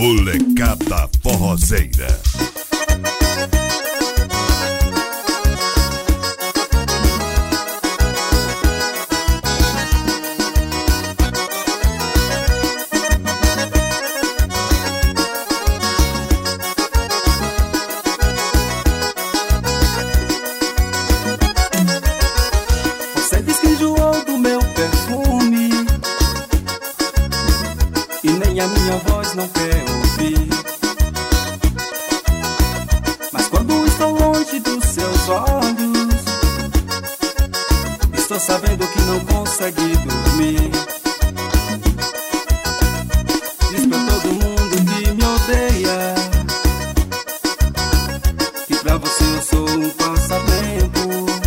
Molecada Forrozeira. Você diz que enjoou do meu perfume e nem a minha voz não quer ouvir. Mas quando estou longe dos seus olhos, estou sabendo que não consegui dormir. Diz pra todo mundo que me odeia que pra você eu sou um passatempo.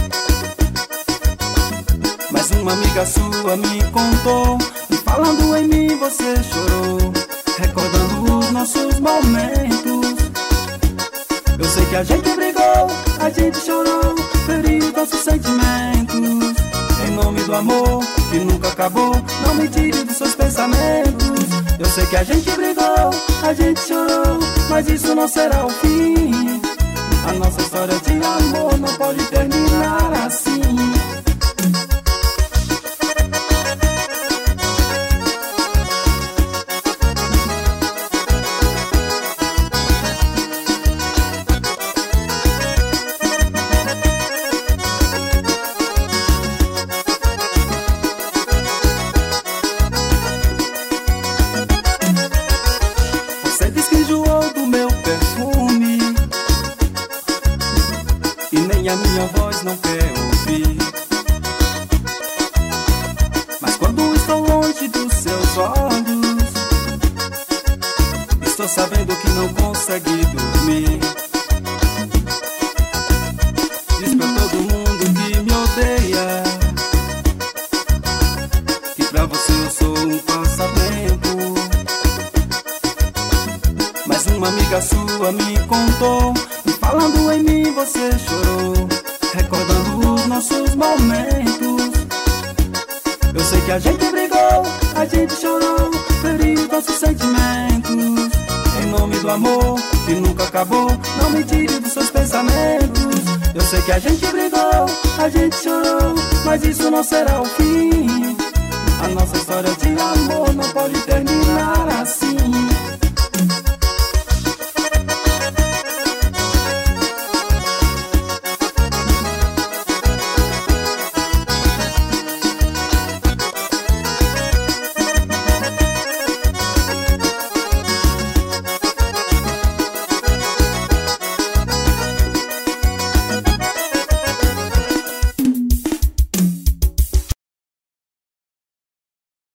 Mas uma amiga sua me contou, e falando em mim você chorou, recordando os nossos momentos. Eu sei que a gente brigou, a gente chorou, feriu nossos sentimentos. Em nome do amor que nunca acabou, não me tire dos seus pensamentos. Eu sei que a gente brigou, a gente chorou, mas isso não será o fim. A nossa história de amor não pode terminar assim. Você diz que enjoou do meu perfume e nem a minha voz não quer ouvir. Mas quando estou longe dos seus olhos, estou sabendo que não consegui dormir. Diz pra todo mundo que me odeia que pra você eu sou um passatempo. Mas uma amiga sua me contou, e falando em mim você chorou, recordando os nossos momentos. Eu sei que a gente brigou, a gente chorou, feriu nossos sentimentos. Em nome do amor que nunca acabou, não me tire dos seus pensamentos. Eu sei que a gente brigou, a gente chorou, mas isso não será o fim. A nossa história de amor não pode terminar assim.